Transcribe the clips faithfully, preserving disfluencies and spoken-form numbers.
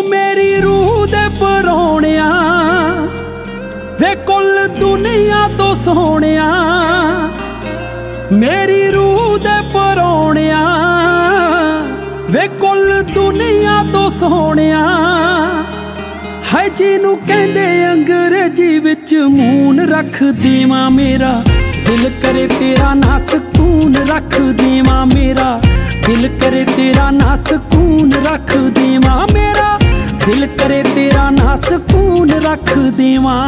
मेरी रूह दे परौणिया वे कुल दुनिया तो सोहणिया, मेरी रूह दे परौणिया वे कुल दुनिया तो सोहणिया। है जिनू कहंदे अंग्रेजी विच मून रख देवां मेरा, दिल करे तेरा ना सकून रख देवां मेरा, दिल करे तेरा ना सकून रख देवां मेरा, दिल करे तेरा ना सकून रख देवां।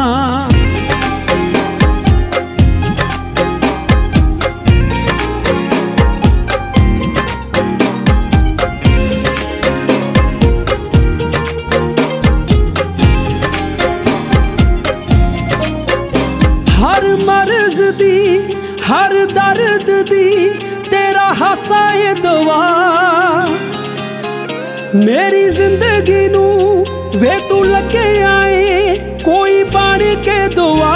हर मर्ज दी हर दर्द दी तेरा हासा ये दुआ, मेरी जिंदगी नू वे तू लगे आए कोई बन के दुआ।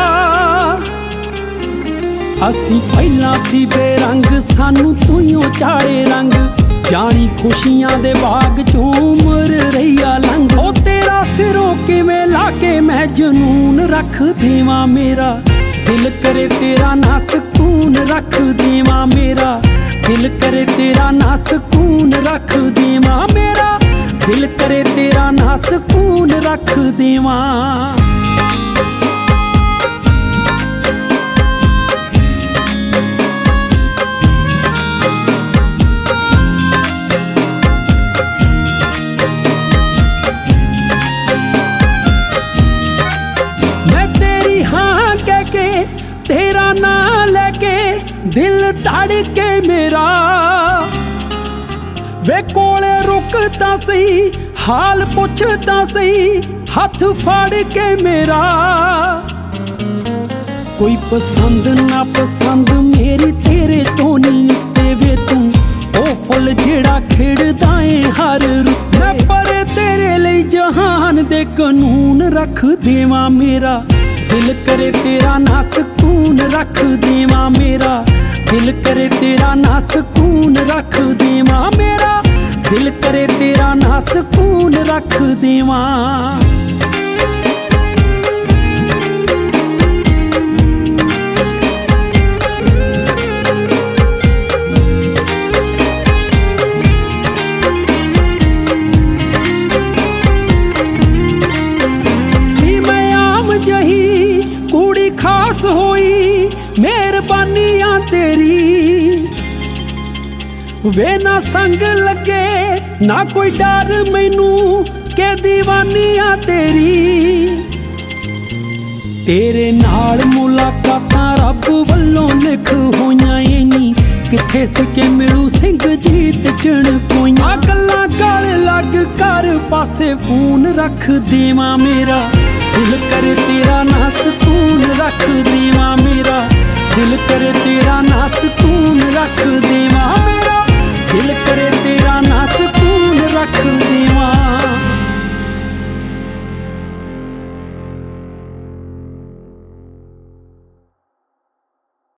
असी पहला सी बेरंग सानू तूं चाड़े रंग, जानी खुशियां दे बाग चों उम्र रहिया लंघ। ओ तेरा सिरों किवें लाके मैं जनून रख देवां मेरा, दिल करे तेरा ना सकून रख देवां मेरा, दिल करे तेरा ना सकून रख देवां मेरा, दिल करे तेरा ना सकून रख देवां। मैं तेरी हाँ कह के तेरा ना लेके दिल धड़के मेरा, वे कोले रुकता सही हाल पुछता सही हाथ फाड़ के मेरा। कोई पसंद ना पसंद मेरी तेरे तो नहीं उत्ते वे तू ओ फुल जेड़ा खिड़दा है हर रुत। मैं पर तेरे लिए जहान दे कानून रख देवां मेरा, दिल करे तेरा ना सकून रख देवां मेरा, दिल करे तेरा ना सकून रख देवां मेरा, दिल करे तेरा ना सकून रख देवां। सी मैं आम जही कुड़ी खास होई मेहरबानियां तेरी, वे ना संग लगे ना कोई डर मैनू के दीवानियां तेरी। तेरे नाल मुलाकातां रब वल्लों लिख होइयां इनी, किथे सिके मिलू सिंह जीत चण कोइयां। गल्लां गल लग कर पासे फोन रख देवां मेरा, दिल करे तेरा ना सकून रख देवां मेरा, दिल करे तेरा ना सकून रख